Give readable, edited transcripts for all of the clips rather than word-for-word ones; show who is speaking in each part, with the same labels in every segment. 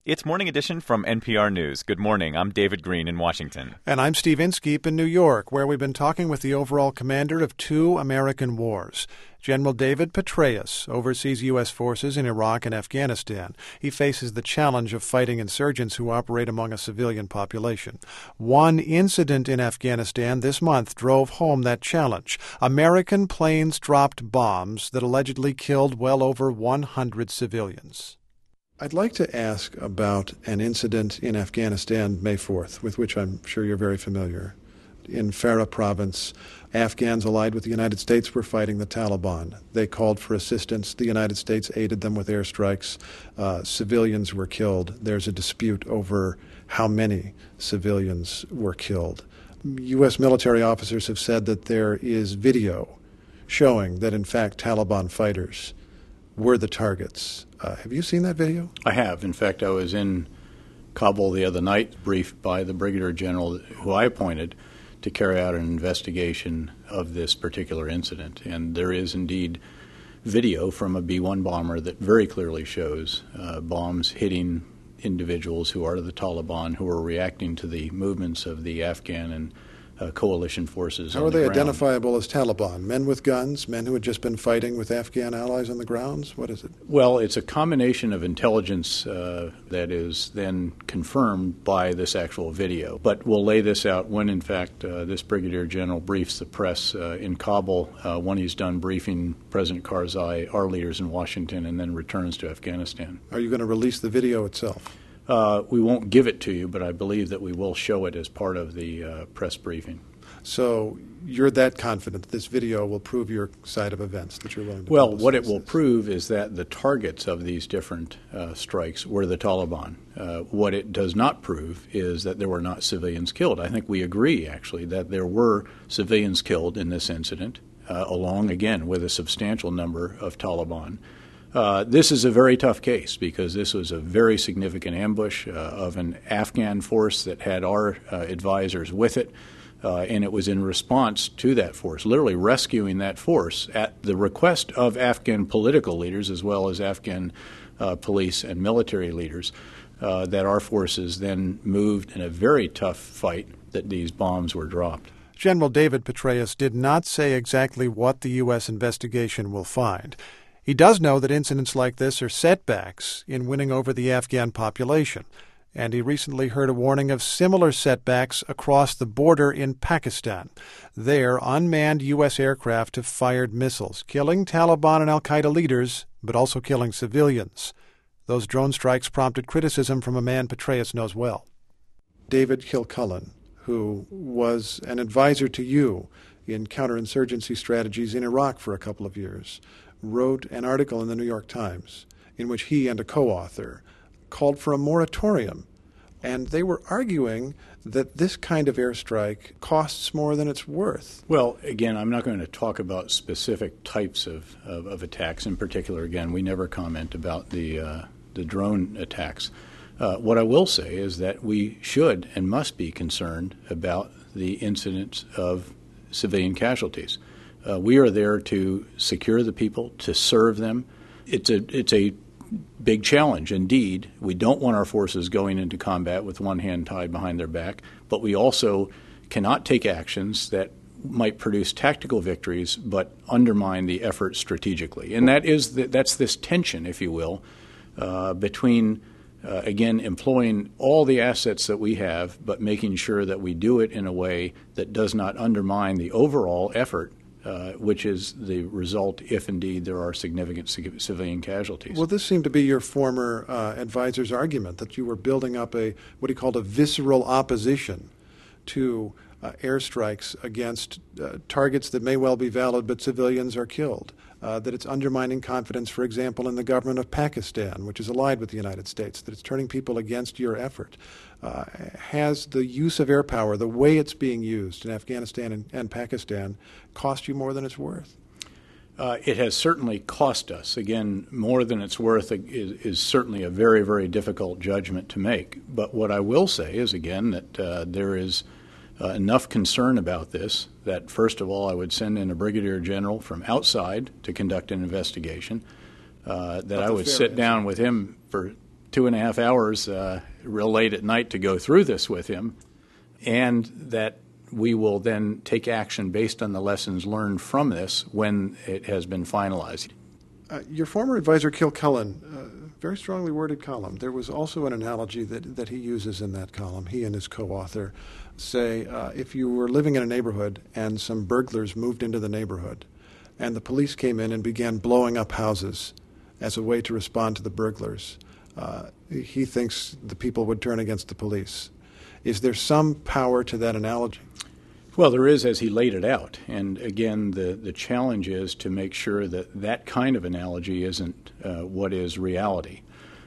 Speaker 1: It's Morning Edition from NPR News. Good morning. I'm David Green in Washington.
Speaker 2: And I'm Steve Inskeep in New York, where we've been talking with the overall commander of two American wars. General David Petraeus oversees U.S. forces in Iraq and Afghanistan. He faces the challenge of fighting insurgents who operate among a civilian population. One incident in Afghanistan this month drove home that challenge. American planes dropped bombs that allegedly killed well over 100 civilians. I'd like to ask about an incident in Afghanistan May 4th, with which I'm sure you're very familiar. In Farah province, Afghans allied with the United States were fighting the Taliban. They called for assistance. The United States aided them with airstrikes. Civilians were killed. There's a dispute over how many civilians were killed. U.S. military officers have said that there is video showing that, in fact, Taliban fighters were the targets. Have you seen that video?
Speaker 3: I have. In fact, I was in Kabul the other night, briefed by the Brigadier General who I appointed to carry out an investigation of this particular incident. And there is indeed video from a B-1 bomber that very clearly shows bombs hitting individuals who are the Taliban, who are reacting to the movements of the Afghan and coalition forces.
Speaker 2: How are they identifiable as Taliban? Men with guns? Men who had just been fighting with Afghan allies on the grounds? What is it?
Speaker 3: Well, it's a combination of intelligence that is then confirmed by this actual video. But we'll lay this out when, in fact, this Brigadier General briefs the press in Kabul, when he's done briefing President Karzai, our leaders in Washington, and then returns to Afghanistan.
Speaker 2: Are you going to release the video itself?
Speaker 3: We won't give it to you, but I believe that we will show it as part of the press briefing.
Speaker 2: So you're that confident that this video will prove your side of events, that you're willing to
Speaker 3: Well, what it will prove is that the targets of these different strikes were the Taliban. What it does not prove is that there were not civilians killed. I think we agree, actually, that there were civilians killed in this incident, along, again, with a substantial number of Taliban. This is a very tough case because this was a very significant ambush of an Afghan force that had our advisors with it, and it was in response to that force, literally rescuing that force at the request of Afghan political leaders as well as Afghan police and military leaders, that our forces then moved in a very tough fight that these bombs were dropped.
Speaker 2: General David Petraeus did not say exactly what the U.S. investigation will find. He does know that incidents like this are setbacks in winning over the Afghan population, and he recently heard a warning of similar setbacks across the border in Pakistan. There, unmanned U.S. aircraft have fired missiles, killing Taliban and al-Qaeda leaders, but also killing civilians. Those drone strikes prompted criticism from a man Petraeus knows well. David Kilcullen, who was an advisor to you in counterinsurgency strategies in Iraq for a couple of years, wrote an article in the New York Times in which he and a co-author called for a moratorium. And they were arguing that this kind of airstrike costs more than it's worth.
Speaker 3: Well, again, I'm not going to talk about specific types of attacks. In particular, again, we never comment about the drone attacks. What I will say is that we should and must be concerned about the incidence of civilian casualties. We are there to secure the people, to serve them. It's a big challenge indeed. We don't want our forces going into combat with one hand tied behind their back, but we also cannot take actions that might produce tactical victories but undermine the effort strategically. And that's this tension, if you will, between again, employing all the assets that we have, but making sure that we do it in a way that does not undermine the overall effort, which is the result if indeed there are significant civilian casualties.
Speaker 2: Well, this seemed to be your former advisor's argument, that you were building up what he called a visceral opposition to airstrikes against targets that may well be valid, but civilians are killed. That it's undermining confidence, for example, in the government of Pakistan, which is allied with the United States, that it's turning people against your effort. Has the use of air power, the way it's being used in Afghanistan and Pakistan, cost you more than it's worth?
Speaker 3: It has certainly cost us. Again, more than it's worth is certainly a very, very difficult judgment to make. But what I will say is, again, that there is enough concern about this that, first of all, I would send in a brigadier general from outside to conduct an investigation, that I would sit down with him for 2.5 hours real late at night to go through this with him, and that we will then take action based on the lessons learned from this when it has been finalized.
Speaker 2: Your former advisor, Kilcullen, very strongly worded column. There was also an analogy that he uses in that column. He and his co-author say if you were living in a neighborhood and some burglars moved into the neighborhood and the police came in and began blowing up houses as a way to respond to the burglars, he thinks the people would turn against the police. Is there some power to that analogy?
Speaker 3: Well, there is, as he laid it out. And again, the challenge is to make sure that that kind of analogy isn't what is reality.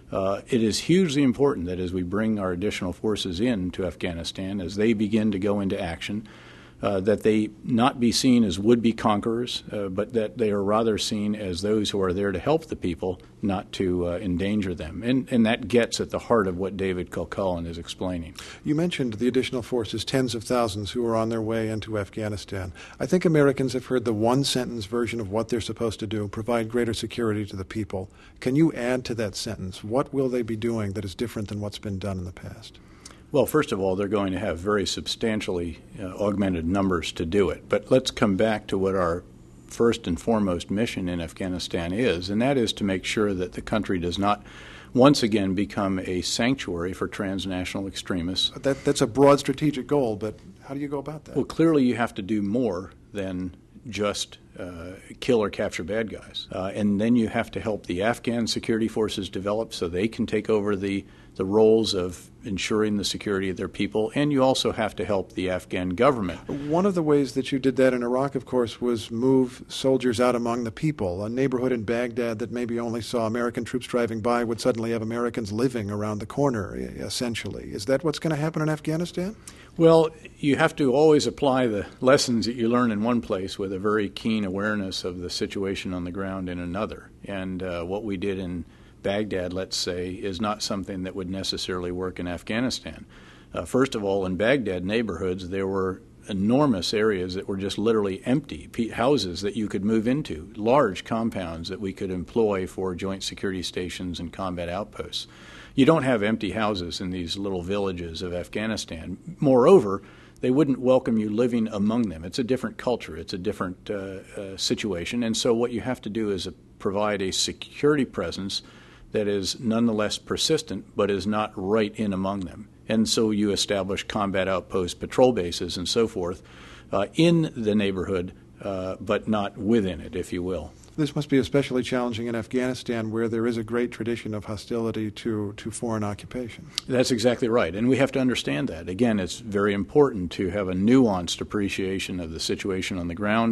Speaker 3: It is hugely important that as we bring our additional forces into Afghanistan, as they begin to go into action, that they not be seen as would-be conquerors, but that they are rather seen as those who are there to help the people, not to endanger them. And that gets at the heart of what David Kilcullen is explaining.
Speaker 2: You mentioned the additional forces, tens of thousands who are on their way into Afghanistan. I think Americans have heard the one-sentence version of what they're supposed to do, provide greater security to the people. Can you add to that sentence? What will they be doing that is different than what's been done in the past?
Speaker 3: Well, first of all, they're going to have very substantially augmented numbers to do it. But let's come back to what our first and foremost mission in Afghanistan is, and that is to make sure that the country does not once again become a sanctuary for transnational extremists.
Speaker 2: That's a broad strategic goal, but how do you go about that?
Speaker 3: Well, clearly you have to do more than just kill or capture bad guys. And then you have to help the Afghan security forces develop so they can take over the roles of ensuring the security of their people, and you also have to help the Afghan government.
Speaker 2: One of the ways that you did that in Iraq, of course, was move soldiers out among the people. A neighborhood in Baghdad that maybe only saw American troops driving by would suddenly have Americans living around the corner, essentially. Is that what's going to happen in Afghanistan?
Speaker 3: Well, you have to always apply the lessons that you learn in one place with a very keen awareness of the situation on the ground in another. And what we did in Baghdad, let's say, is not something that would necessarily work in Afghanistan. First of all, in Baghdad neighborhoods, there were enormous areas that were just literally empty, houses that you could move into, large compounds that we could employ for joint security stations and combat outposts. You don't have empty houses in these little villages of Afghanistan. Moreover, they wouldn't welcome you living among them. It's a different culture. It's a different situation. And so what you have to do is provide a security presence that is nonetheless persistent but is not right in among them. And so you establish combat outposts, patrol bases, and so forth in the neighborhood, but not within it, if you will.
Speaker 2: This must be especially challenging in Afghanistan, where there is a great tradition of hostility to foreign occupation.
Speaker 3: That's exactly right, and we have to understand that. Again, it's very important to have a nuanced appreciation of the situation on the ground,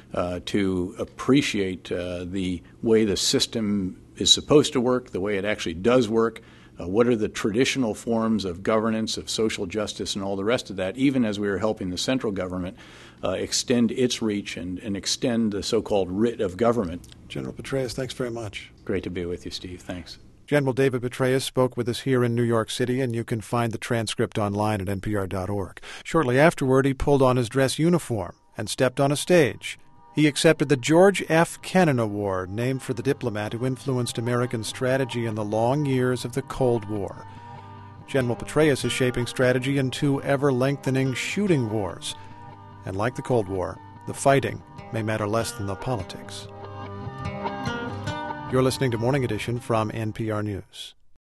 Speaker 3: to appreciate the way the system is supposed to work, the way it actually does work, what are the traditional forms of governance, of social justice, and all the rest of that, even as we are helping the central government extend its reach and extend the so-called writ of government.
Speaker 2: General Petraeus, thanks very much.
Speaker 3: Great to be with you, Steve. Thanks.
Speaker 2: General David Petraeus spoke with us here in New York City, and you can find the transcript online at npr.org. Shortly afterward, he pulled on his dress uniform and stepped on a stage. He accepted the George F. Kennan Award, named for the diplomat who influenced American strategy in the long years of the Cold War. General Petraeus is shaping strategy in two ever-lengthening shooting wars. And like the Cold War, the fighting may matter less than the politics. You're listening to Morning Edition from NPR News.